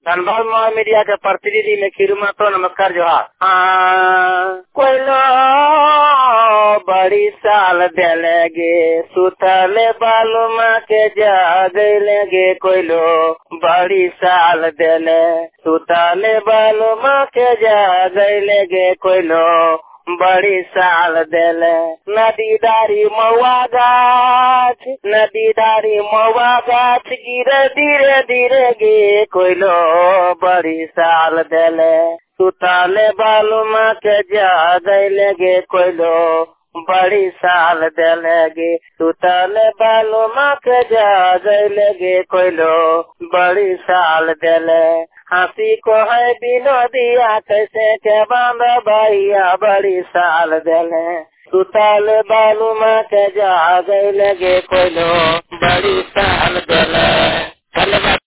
धनबाद महा मीडिया के प्रतिनिधि में खीरू महतो, नमस्कार जोहार। कोयलो बड़ी साल देलेगे सुतले बालुमा के जागलेगे, कोयलो बड़ी साल देले सुतले बालुमा के जागलेगे, कोयलो बड़ी साल देले। नदीदारी महुआ गाछ गिरे धीरे धीरे गे, कोयलो बड़ी साल देले सुतले बालुमा के जागले गे, कोयलो बड़ी साल देले गे सुतले बालुमा के जागले गे, कोयलो बड़ी साल देले। हंसी को है विनोदिया कैसे के बांध भैया बड़ी साल देले सुतल बालुमा के जागले गे, कोयलो बड़ी साल देले। धन्यवाद।